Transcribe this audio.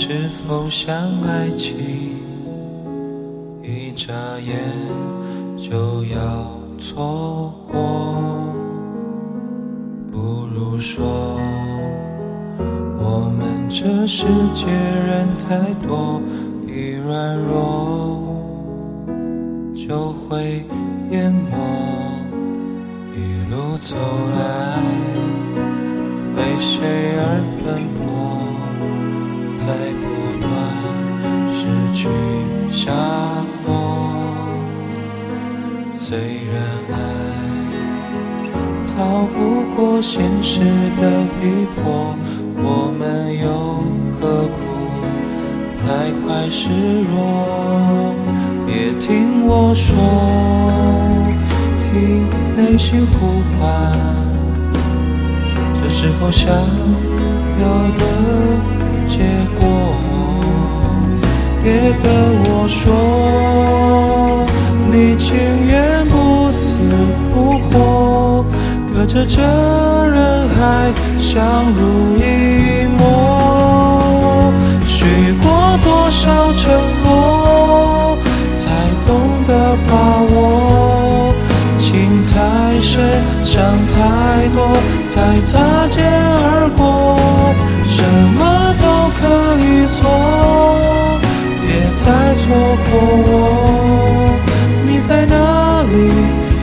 是否像爱情，一眨眼就要错过？不如说，我们这世界人太多，一软弱就会淹没。一路走来，为谁而奔波，在不断失去下落。虽然爱逃不过现实的逼迫，我们又何苦太快示弱？别听我说，听内心呼唤，这是否想要的结果？别跟我说你情愿不死不活，隔着这人海相濡以沫。许过多少承诺，才懂得把握？情太深，伤太多，才擦肩而过。什么都可以做，别再错过我。你在哪里？